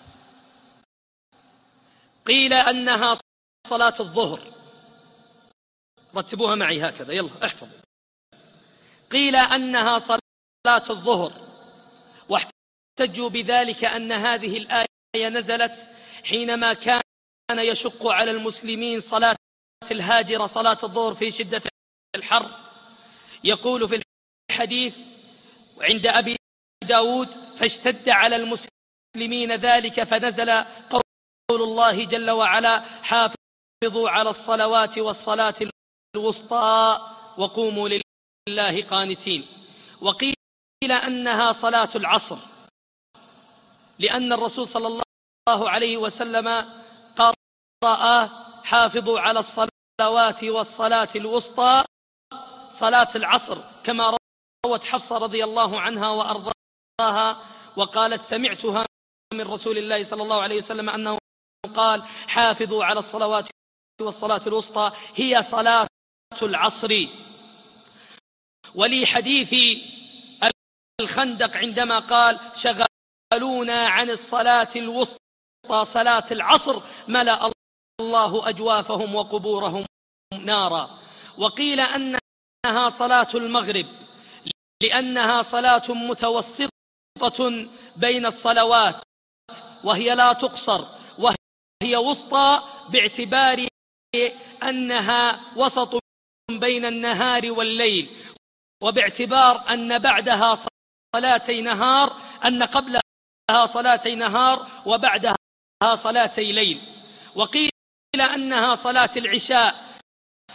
قيل أنها صلاة الظهر، رتبوها معي هكذا يلا احفظوا. قيل أنها صلاة الظهر، واحتجوا بذلك أن هذه الآية نزلت حينما كان يشق على المسلمين صلاة الهاجرة صلاة الظهر في شدة الحر. يقول في الحديث عند أبي داود فاشتد على المسلمين ذلك فنزل قول الله جل وعلا حافظوا على الصلوات والصلاة الوسطى وقوموا لله قانتين. وقيل أنها صلاة العصر، لأن الرسول صلى الله عليه وسلم قرأ حافظوا على الصلوات والصلاة الوسطى صلاة العصر، كما روت حفصة رضي الله عنها وأرضاها وقالت سمعتها من رسول الله صلى الله عليه وسلم أنه قال حافظوا على الصلوات والصلاة الوسطى هي صلاة العصر. ولي حديث الخندق عندما قال شغلونا عن الصلاة الوسطى صلاة العصر ملأ الله أجوافهم وقبورهم نارا. وقيل أنها صلاة المغرب لأنها صلاة متوسطة بين الصلوات، وهي لا تقصر، وهي وسطى باعتبار أنها وسط بين النهار والليل، وباعتبار أن بعدها صلاتي نهار، أن قبلها صلاتي نهار وبعدها صلاتي ليل. وقيل أنها صلاة العشاء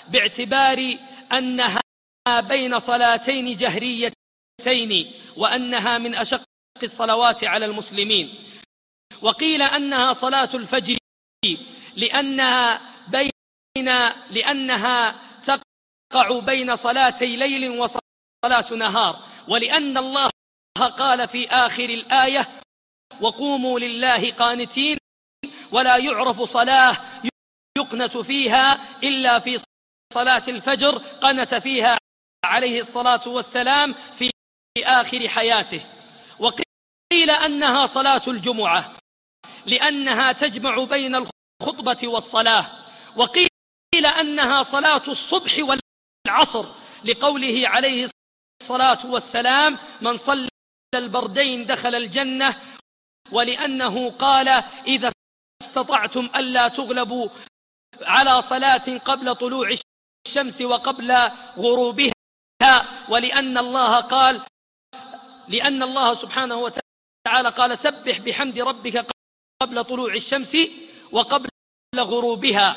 باعتبار أنها بين صلاتين جهريتين وأنها من أشق الصلوات على المسلمين. وقيل أنها صلاة الفجر لأنها بين لأنها تقع بين صلاتي ليل وصلاة نهار، ولأن الله قال في آخر الآية وقوموا لله قانتين، ولا يعرف صلاة يقنت فيها إلا في صلاة الفجر قنت فيها عليه الصلاة والسلام في آخر حياته. وقيل أنها صلاة الجمعة لأنها تجمع بين الخطبة والصلاة. وقيل أنها صلاة الصبح والعصر لقوله عليه الصلاة والسلام من صلى البردين دخل الجنة، ولأنه قال إذا استطعتم ألا تغلبوا على صلاة قبل طلوع الشمس وقبل غروبها، ولأن الله قال لأن الله سبحانه وتعالى قال سبح بحمد ربك قبل طلوع الشمس وقبل غروبها.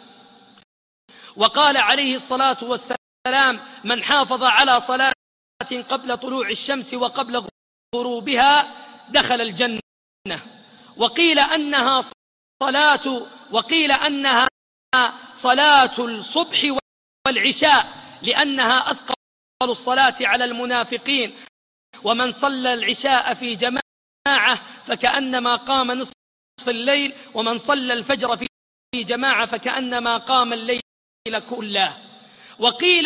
وقال عليه الصلاة والسلام من حافظ على صلاة قبل طلوع الشمس وقبل غروبها دخل الجنة. وقيل أنها صلاة وقيل أنها صلاة الصبح والعشاء لأنها أثقل الصلاة على المنافقين، ومن صلى العشاء في جماعة فكأنما قام نصف الليل، ومن صلى الفجر في جماعة فكأنما قام الليل كله. وقيل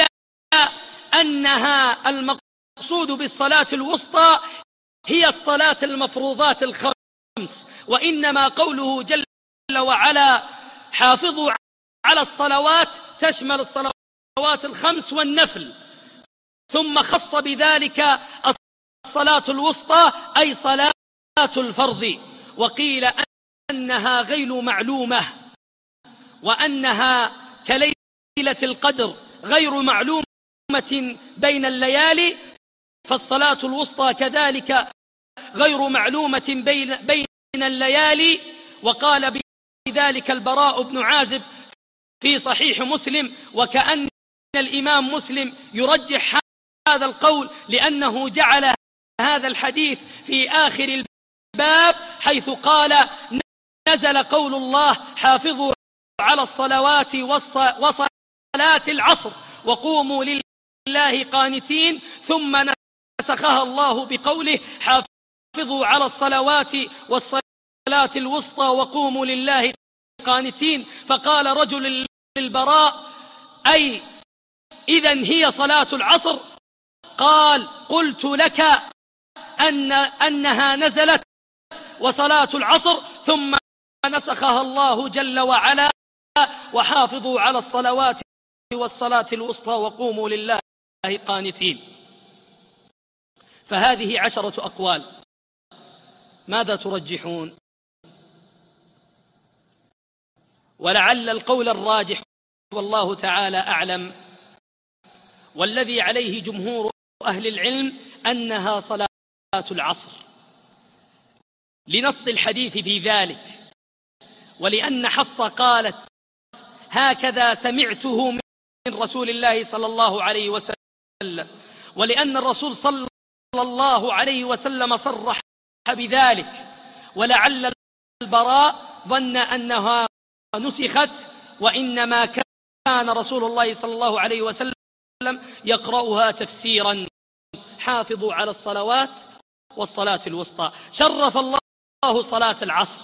أنها المقصود بالصلاة الوسطى هي الصلاة المفروضات الخمس، وإنما قوله جل وعلا حافظوا على الصلوات تشمل الصلوات الخمس والنفل، ثم خص بذلك الصلاة الوسطى أي صلاة الفرض. وقيل أنها غير معلومة، وأنها كليلة القدر غير معلومة بين الليالي، فالصلاة الوسطى كذلك غير معلومة بين بين الليالي. وقال بذلك البراء بن عازب في صحيح مسلم، وكأن الإمام مسلم يرجح هذا القول لأنه جعل هذا الحديث في آخر الباب حيث قال نزل قول الله حافظوا على الصلوات وصلاة العصر وقوموا لله قانتين، ثم نسخها الله بقوله حافظوا على الصلوات والصلاة الوسطى وقوموا لله قانتين. فقال رجل للبراء أي إذن هي صلاة العصر؟ قال قلت لك أن أنها نزلت وصلاة العصر ثم نسخها الله جل وعلا وحافظوا على الصلوات والصلاة الوسطى وقوموا لله قانتين. فهذه عشرة أقوال، ماذا ترجحون؟ ولعل القول الراجح والله تعالى أعلم والذي عليه جمهور أهل العلم أنها صلاة العصر لنص الحديث في ذلك، ولأن حفصة قالت هكذا سمعته من رسول الله صلى الله عليه وسلم، ولأن الرسول صلى الله عليه وسلم صرح بذلك، ولعل البراء ظن أنها نسخت، وإنما كان رسول الله صلى الله عليه وسلم يقرأها تفسيرا حافظوا على الصلوات والصلاة الوسطى. شرف الله صلاة العصر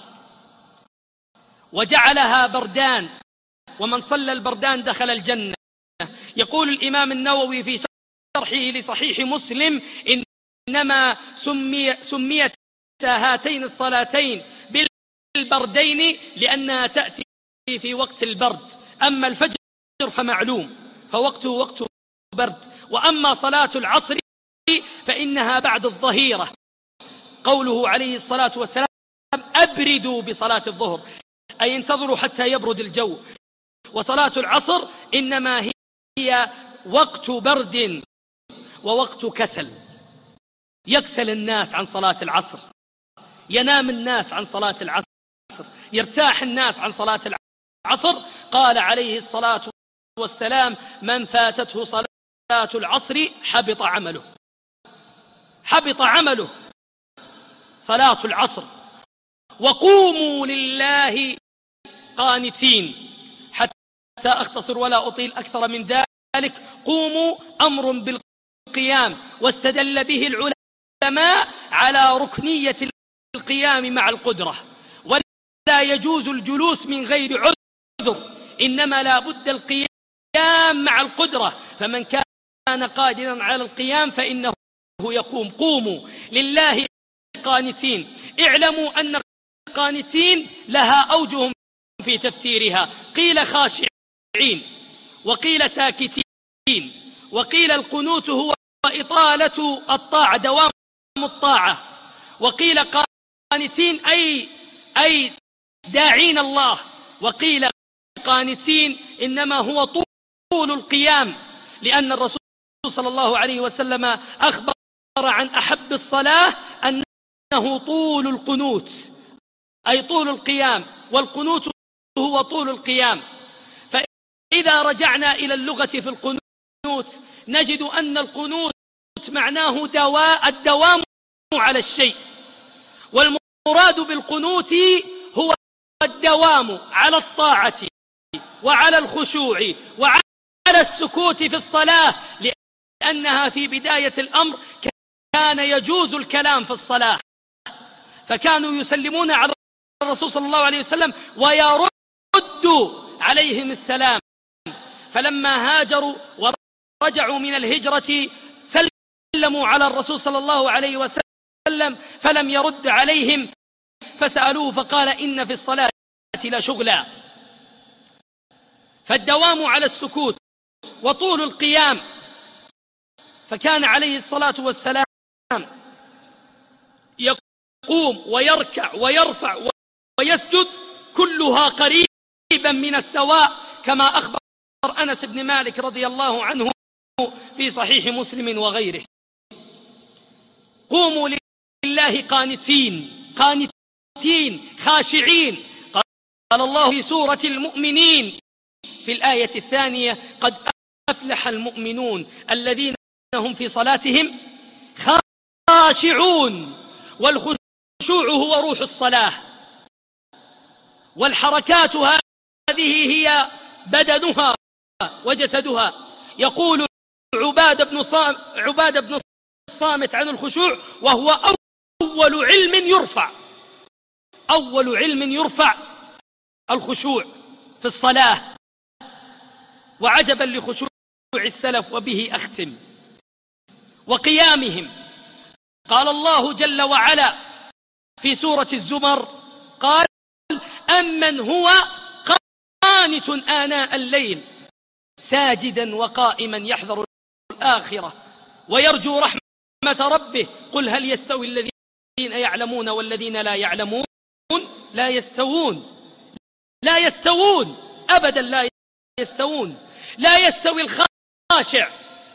وجعلها بردان، ومن صلى البردان دخل الجنة. يقول الإمام النووي في شرحه لصحيح مسلم إنما سمي سميت هاتين الصلاتين بالبردين لأنها تأتي في وقت البرد، أما الفجر فمعلوم فوقته وقت برد، وأما صلاة العصر فإنها بعد الظهيرة، قوله عليه الصلاة والسلام أبردوا بصلاة الظهر أي انتظروا حتى يبرد الجو، وصلاة العصر إنما هي وقت برد ووقت كسل، يكسل الناس عن صلاة العصر، ينام الناس عن صلاة العصر، يرتاح الناس عن صلاة العصر. قال عليه الصلاة والسلام: من فاتته صلاة العصر حبط عمله. حبط عمله صلاة العصر. وقوموا لله قانتين. حتى أختصر ولا أطيل أكثر من ذلك، قوموا أمر بالقيام، واستدل به العلماء على ركنية القيام مع القدرة، ولا يجوز الجلوس من غير عذر، إنما لا بد القيام مع القدرة. فمن كان قادرا على القيام فإنه يقوم. قوموا لله قانتين. اعلموا أن القانتين لها أوجه في تفسيرها، قيل خاشعين، وقيل ساكتين، وقيل القنوت هو إطالة الطاعة، دوام الطاعة، وقيل قانتين أي أي داعين الله، وقيل قانتين إنما هو طول القيام، لأن الرسول صلى الله عليه وسلم أخبر عن أحب الصلاة أنه طول القنوت، أي طول القيام، والقنوت هو طول القيام. فإذا رجعنا إلى اللغة في القنوت نجد أن القنوت معناه دواء الدوام على الشيء، والمراد بالقنوت هو الدوام على الطاعة وعلى الخشوع وعلى السكوت في الصلاة، لأنها في بداية الأمر كان يجوز الكلام في الصلاة، فكانوا يسلمون على الرسول صلى الله عليه وسلم ويرد عليهم السلام. فلما هاجروا ورجعوا من الهجرة سلموا على الرسول صلى الله عليه وسلم فلم يرد عليهم، فسألوه فقال: إن في الصلاة لشغلا. فالدوام على السكوت وطول القيام. فكان عليه الصلاة والسلام يقوم ويركع ويرفع ويسجد كلها قريبا من السواء، كما أخبر أنس بن مالك رضي الله عنه في صحيح مسلم وغيره. قوموا لله قانتين قانتين خاشعين. قال الله في سورة المؤمنين في الآية الثانية: قد أفلح المؤمنون الذين هم في صلاتهم خاشعون. والخشوع هو روح الصلاة، والحركات هذه هي بدنها وجسدها. يقول عبادة بن صام عبادة بن الصامت عن الخشوع: وهو أول علم يرفع. أول علم يرفع الخشوع في الصلاة. وعجبا لخشوع السلف، وبه أختم، وقيامهم. قال الله جل وعلا في سورة الزمر: قال: أمن هو قانت آناء الليل ساجدا وقائما يحذر الآخرة ويرجو رحمة ربه قل هل يستوي الذين يعلمون والذين لا يعلمون؟ لا يستوون. لا يستوون أبدا، لا يستوون. لا يستوي الخاشع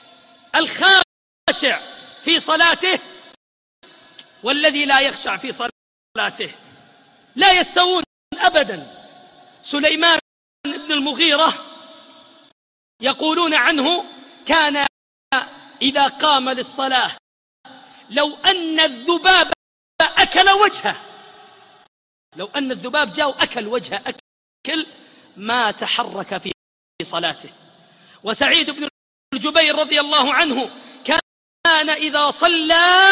الخاشع في صلاته والذي لا يخشع في صلاته، لا يستوون أبدا. سليمان بن المغيرة يقولون عنه: كان إذا قام للصلاة لو أن الذباب أكل وجهه، لو أن الذباب جاء وأكل وجهه أكل ما تحرك في صلاته. وسعيد بن الجبير رضي الله عنه كان إذا صلى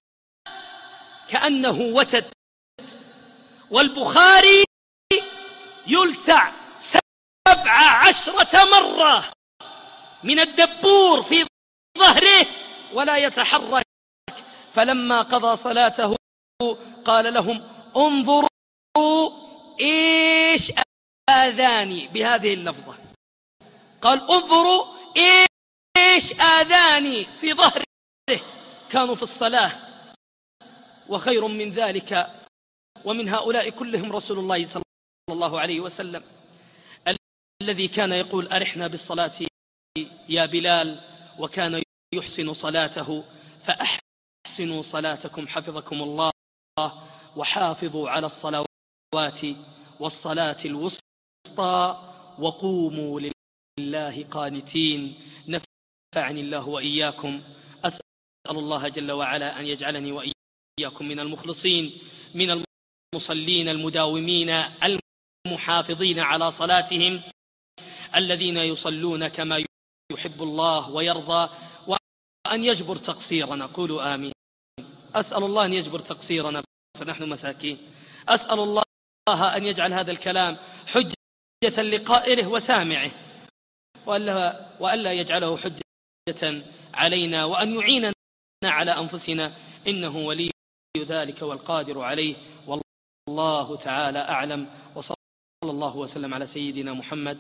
كأنه وتد. والبخاري يلسع سبع عشرة مرة من الدبور في ظهره ولا يتحرك. فلما قضى صلاته قال لهم: انظروا إيش آذاني، بهذه اللفظة قال: انظروا إيش آذاني في ظهره. كانوا في الصلاة. وخير من ذلك ومن هؤلاء كلهم رسول الله صلى الله عليه وسلم الذي كان يقول: أرحنا بالصلاة يا بلال، وكان يحسن صلاته. فأحسنوا صلاتكم حفظكم الله، وحافظوا على الصلوات والصلاة الوسطى، وقوموا لله. لله قانتين. نفعني الله وإياكم. أسأل الله جل وعلا أن يجعلني وإياكم من المخلصين، من المصلين المداومين المحافظين على صلاتهم، الذين يصلون كما يحب الله ويرضى، وأن يجبر تقصيرنا. قولوا آمين. أسأل الله أن يجبر تقصيرنا فنحن مساكين. أسأل الله أن يجعل هذا الكلام حجة لقائله وسامعه، وألا, وألا يجعله حجة علينا، وأن يعيننا على أنفسنا، إنه ولي ذلك والقادر عليه. والله تعالى أعلم، وصلى الله وسلم على سيدنا محمد.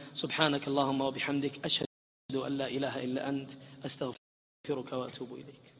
سبحانك اللهم وبحمدك، أشهد أن لا إله إلا أنت، أستغفرك وأتوب إليك.